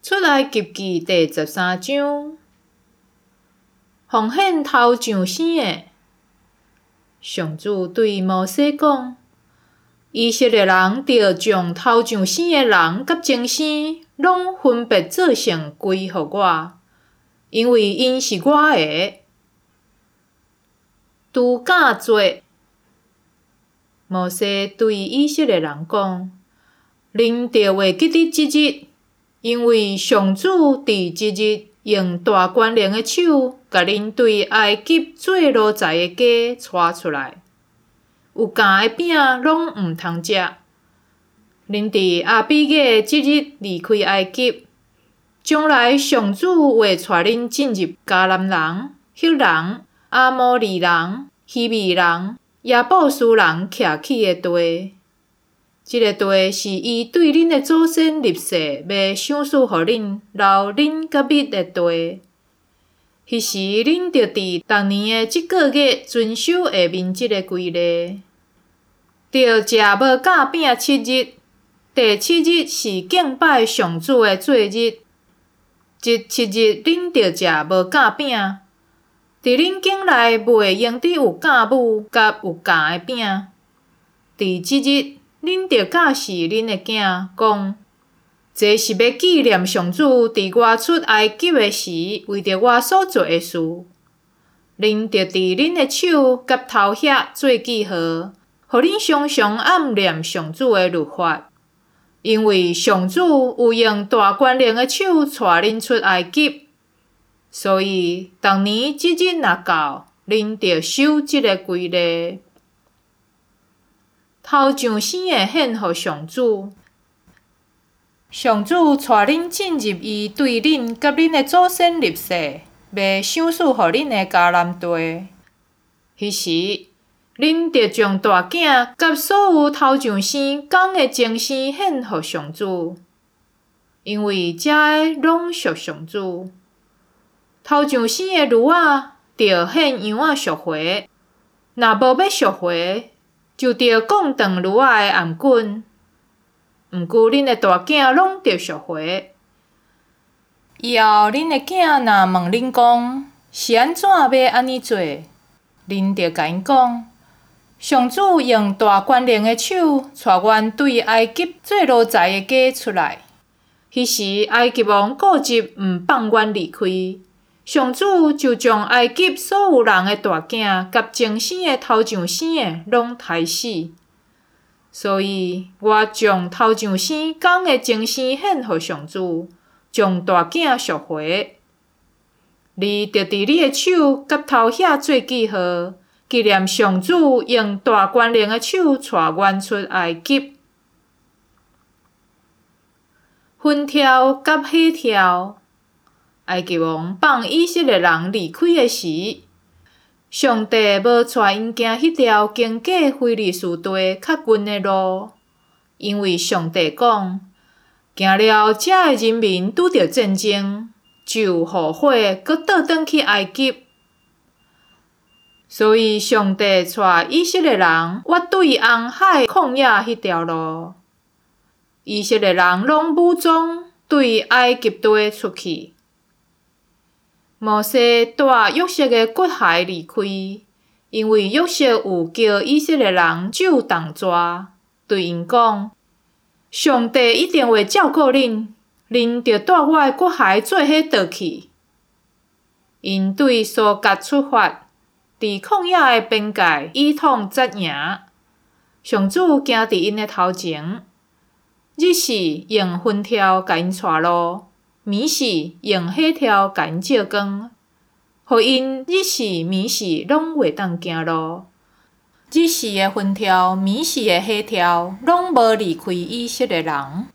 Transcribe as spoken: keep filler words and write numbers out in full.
出埃及记第十三章，奉献头上生的。上主对摩西讲：以色列人着将头上生的人甲精生，拢分别做成归互我，因为因是我的。除假节，摩西对以色列人讲：恁着袂记得即日。因为上主伫即日用大权能的手，甲恁对埃及做奴才的家带出来，有羹的饼拢毋通食。恁伫阿比雅即日离开埃及，将来上主会带恁进入迦南人、赫人、阿摩利人、希未人、耶布斯人徛起的地。即个地是伊对恁的祖先立誓，要赏赐互恁，留恁甲蜜的地。迄时恁着伫逐年的即个月遵守下面即个规例：着食无假饼七日。第七日是敬拜上主的节日，即七日恁着食无假饼。伫恁境内袂用得有假母甲有羹的饼。伫即日，恁着教示恁的囝，讲：这是要纪念上主伫我出埃及的时，为着我所做的事。恁着伫恁的手甲头遐做记号，互恁常常暗念上主的律法。因为上主有用大权能的手带恁出埃及，所以逐年即日若到，恁着守即个规例。头上生的献互上主，上主带恁进入伊对恁甲恁的祖先立誓，要赏赐互恁的迦南地。迄时，恁着将大囝甲所有头上生公的精生献互上主，因为遮的拢属上主。头上生的驴仔着献羊仔赎回，若无要赎回，就着讲断驴仔的颔棍。毋过恁的大囝拢着赎回。以后恁的囝若问恁讲是安怎要安尼做，恁着甲因讲：上主用大权能的手带阮对埃及做奴才的家出来。迄时埃及王固执毋放阮离开，上主就将埃及所有人的大囝甲精生的头上生的拢杀死。所以我将头上生公的精生献互上主，将大囝赎回。你着伫你的手甲头遐做记号，纪念上主用大权能的手带阮出埃及。分条甲火条，埃及王放以色列人离开的时，上帝无带因行迄条经过非利士地较近的路，因为上帝讲：行了遮的人民拄着战争，就后悔，搁倒转去埃及。所以上帝带以色列人越对红海旷野迄条路，以色列人拢武装对埃及地出去。摩西带约瑟的骨骸离开，因为约瑟有叫以色列人手动抓，对因讲：上帝一定会照顾恁，恁着带我的骨骸做伙倒去。因对苏格出发，伫旷野的边界以统扎营。上主行伫因的头前，日时用云条甲因带路，暝时用火条甲因照光，互因日时暝时拢袂当行路。日时的云条，暝时的火条，拢无离开以色列人。